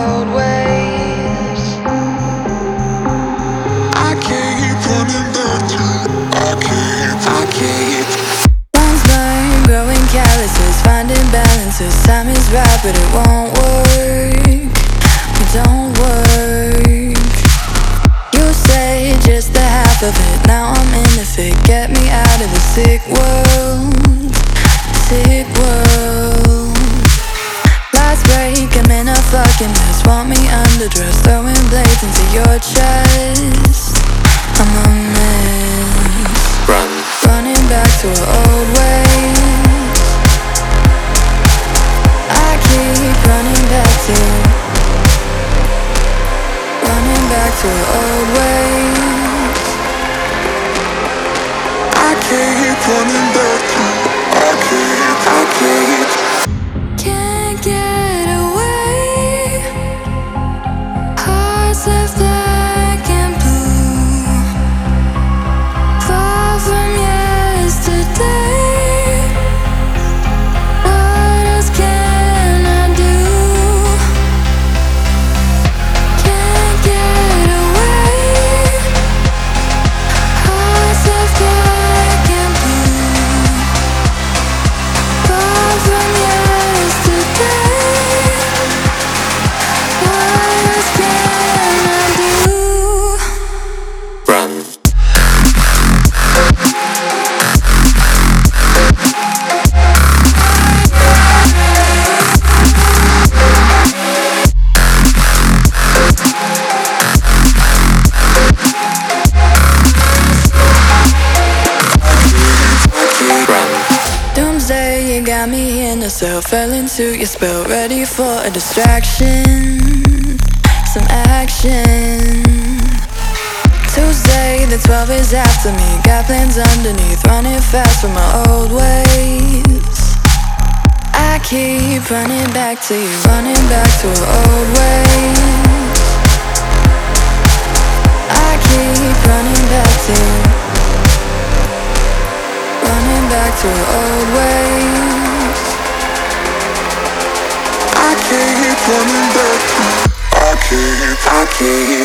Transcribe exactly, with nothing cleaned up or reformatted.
old ways. I keep running back to. I keep, I keep. Lungs burn, growing calluses, finding balances. Time is right, but it won't work. It don't work. You say just the half of it. Now I'm in the fit. Get me out of the sick world. Sick world. Last break, I'm in a fucking mess. Want me underdressed, throwing blades into your chest. I'm a mess. Run. Running back to our old ways. I keep running back to. Running back to our old ways. I keep running back to. I keep, I keep. Can't get away. Hearts left black and blue. Far from yesterday. What else can I do? Can't get away. Hearts left black and blue. Far from yesterday. What else can I do? Run. Doomsday, you got me in a cell. Fell into your spell, ready for a distraction. Some action. Tuesday, the twelve is after me. Got plans underneath, running fast from my old ways. I keep running back to you, running back to our old ways. I keep running back to you, running back to our old ways. I keep running back to. I keep, I keep.